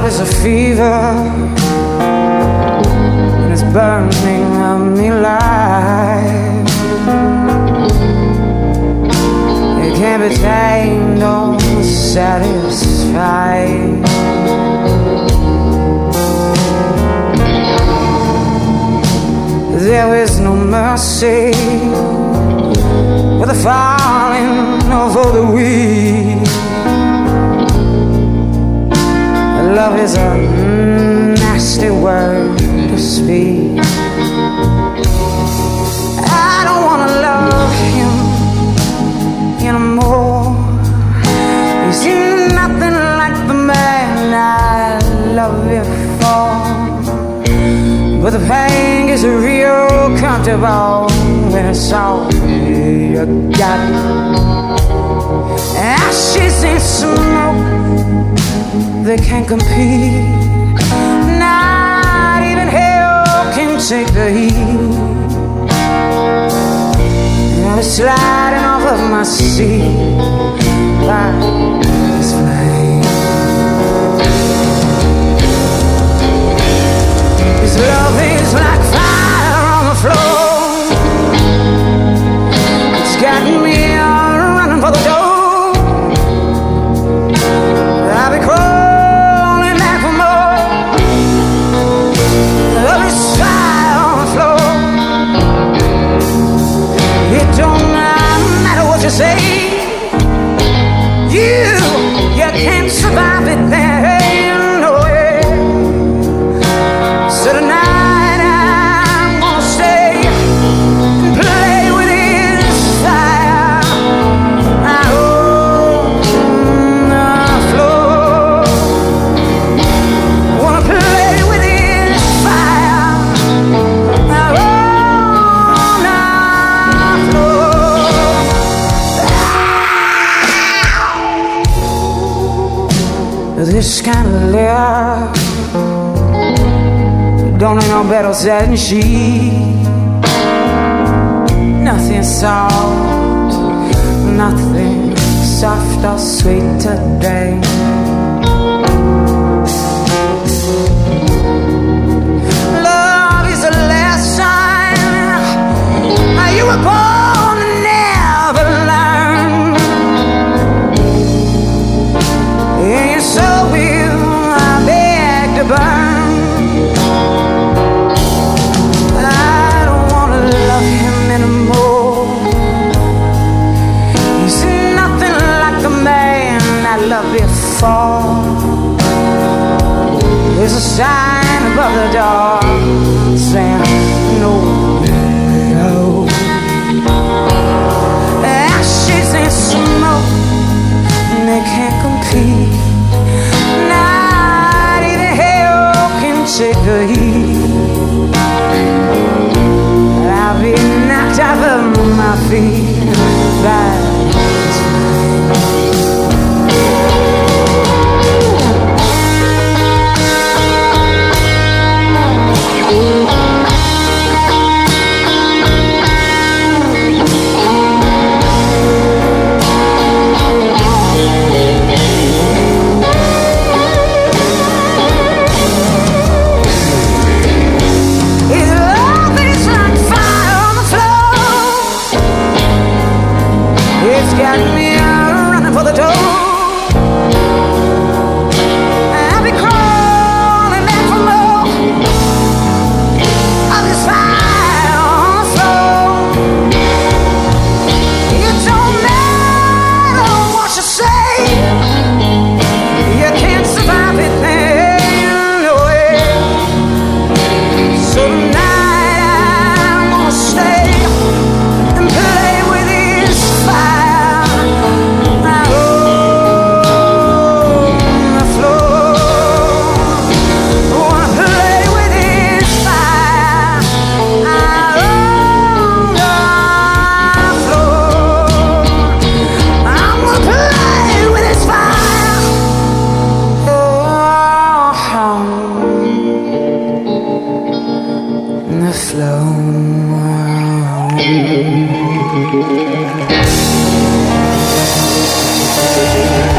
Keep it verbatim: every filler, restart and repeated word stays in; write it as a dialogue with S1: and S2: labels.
S1: Love is a fever, and it's burning me alive. It can't be tamed or satisfied. There is no mercy for the falling or for the weak. Love is a nasty word to speak. I don't wanna love him anymore. He's nothing like the man I loved before. But the pain is real comfortable when it's all you got. Ashes and smoke, they can't compete. Not even hell can take the heat. And I'm sliding off of my seat like this flame. His love is like fire on the floor. It's got me running for the door. I'll be crawling back for more. Love is fire on the floor. It don't matter what you say. You, you can't survive it there. No way. So tonight I'm gonna stay and play with his fire. I own the floor. Wanna play with his fire. I own the floor. This kind of love don't know no better than she. Nothing soft, nothing soft or sweet today. Love is a lesson you were born to never learn. And your soul will, I beg to burn. There's a sign above the door saying no, no. Ashes and smoke, and they can't compete. Not even hell can take the heat. I'll be knocked off of my feet by flow.